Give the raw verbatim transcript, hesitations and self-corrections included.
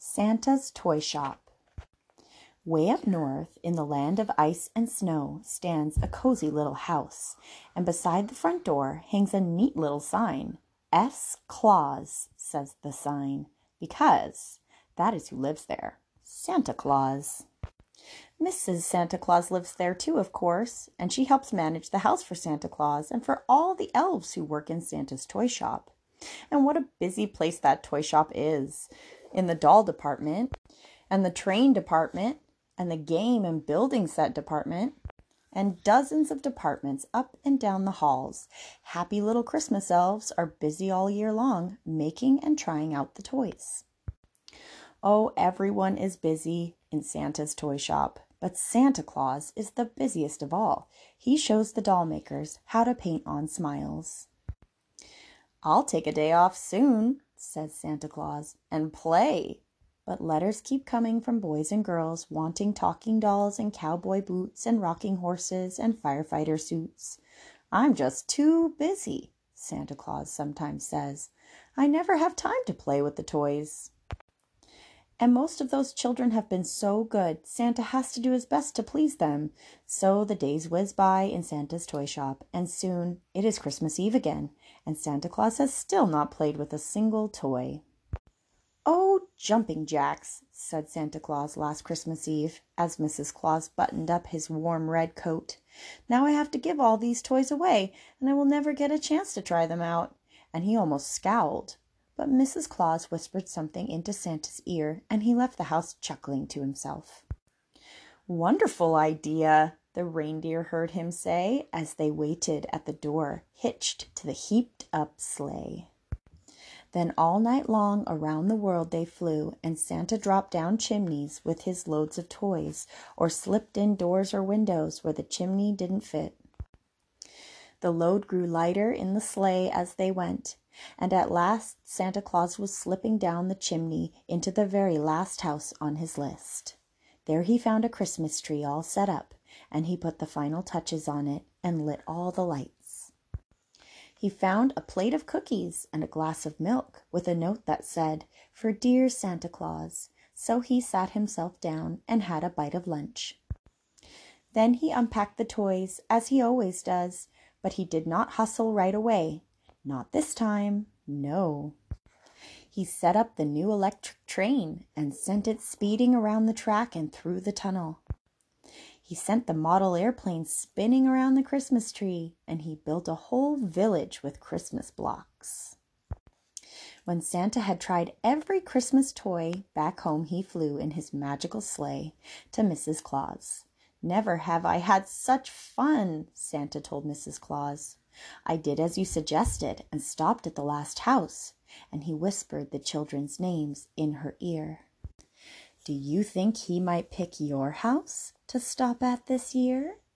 Santa's Toy Shop. Way up north, in the land of ice and snow, stands a cozy little house, and beside the front door hangs a neat little sign. S. Claus, says the sign, because that is who lives there, Santa Claus. Missus Santa Claus lives there too, of course, and she helps manage the house for Santa Claus and for all the elves who work in Santa's toy shop. And what a busy place that toy shop is. In the doll department, and the train department, and the game and building set department, and dozens of departments up and down the halls. Happy little Christmas elves are busy all year long, making and trying out the toys. Oh, everyone is busy in Santa's toy shop, but Santa Claus is the busiest of all. He shows the doll makers how to paint on smiles. "I'll take a day off soon," says Santa Claus, "and play." But letters keep coming from boys and girls wanting talking dolls and cowboy boots and rocking horses and firefighter suits. "I'm just too busy," Santa Claus sometimes says. "I never have time to play with the toys." And most of those children have been so good, Santa has to do his best to please them. So the days whiz by in Santa's toy shop, and soon it is Christmas Eve again, and Santa Claus has still not played with a single toy. "Oh, jumping jacks," said Santa Claus last Christmas Eve, as Missus Claus buttoned up his warm red coat. "Now I have to give all these toys away, and I will never get a chance to try them out." And he almost scowled. But Missus Claus whispered something into Santa's ear, and he left the house chuckling to himself. "Wonderful idea," the reindeer heard him say as they waited at the door, hitched to the heaped-up sleigh. Then all night long around the world they flew, and Santa dropped down chimneys with his loads of toys, or slipped in doors or windows where the chimney didn't fit. The load grew lighter in the sleigh as they went, and at last Santa Claus was slipping down the chimney into the very last house on his list. There he found a Christmas tree all set up, and he put the final touches on it and lit all the lights. He found a plate of cookies and a glass of milk with a note that said, "For dear Santa Claus." So he sat himself down and had a bite of lunch. Then he unpacked the toys, as he always does, but he did not hustle right away. Not this time, no. He set up the new electric train and sent it speeding around the track and through the tunnel. He sent the model airplane spinning around the Christmas tree, and he built a whole village with Christmas blocks. When Santa had tried every Christmas toy, back home he flew in his magical sleigh to Missus Claus. "Never have I had such fun," Santa told Missus Claus. "I did as you suggested and stopped at the last house," and he whispered the children's names in her ear. "Do you think he might pick your house to stop at this year?"